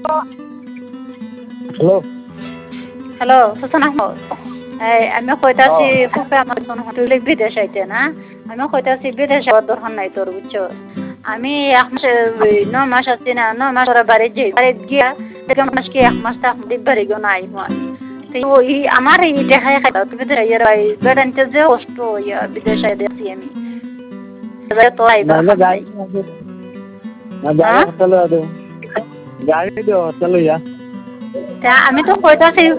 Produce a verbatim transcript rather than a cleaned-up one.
hello hello Hossain Ahmad এই আমি কইতাছি ফুফে আমার তুই বিদেশ আইতে না আমি কইতাছি বিদেশ যাওয়ার দরকার নাই তোর বুঝছো আমি এক মাস ন মাস আছি না ন মাস ওরা বাড়ি যাই বাড়ি গিয়া দেখে মাস কি এক মাস থাক বাড়ি গো নাই ওই আমার এই দেখায় খাইতা তুমি বেড়াইতে যে কষ্ট ইয়া বিদেশ আই দেখছি আমি তো আইবা গাড়ি হোটেলে গাড়ি হোটেলে আমি তো কইতাছি